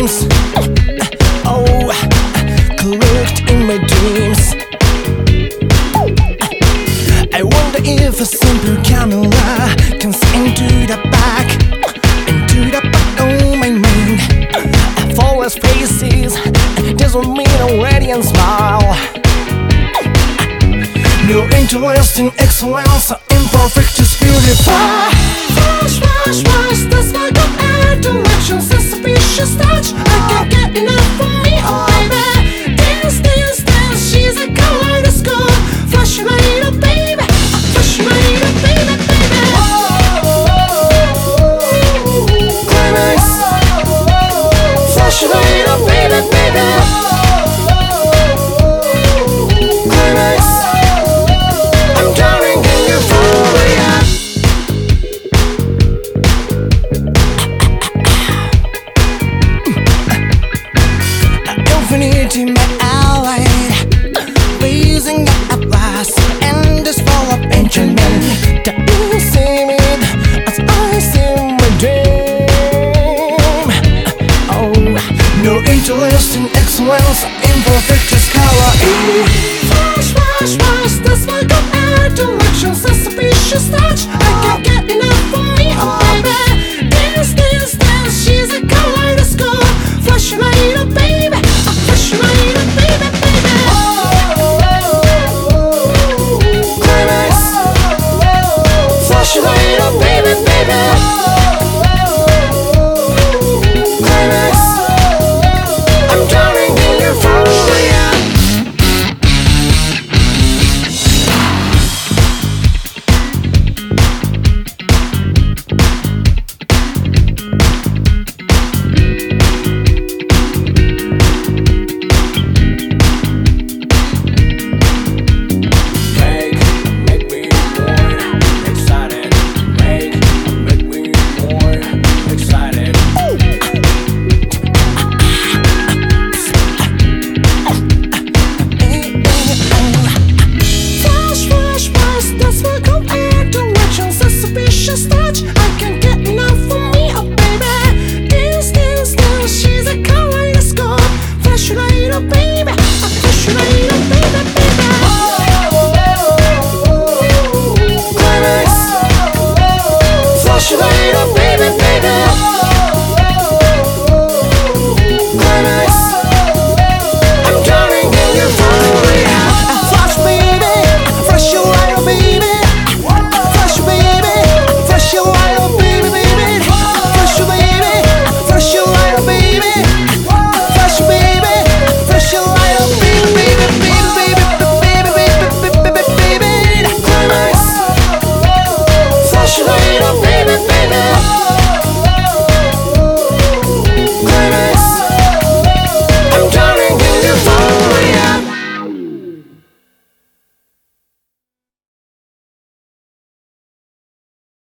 dreams. Oh, collect in my dreams. I wonder if a simple camera can see into the back, oh my mind. Flawless faces, doesn't mean a radiant smile. No interest in excellence, imperfect is beautiful. Flash, flash, flash, that's like an air direction, suspicious touch. I can't get enough from me, oh baby. Dance, dance, dance, she's a kaleidoscope. Flash your light up, baby. Flash your light up, baby, baby. Climax. Flash your light up, baby, baby. Climax. I'm drowning in euphoria. Infinity, my ally, blazing up last, and this fall of enchantment. The same it as I see my dream. Oh, no interest in excellence, imperfect is color. Flash, flash, flash.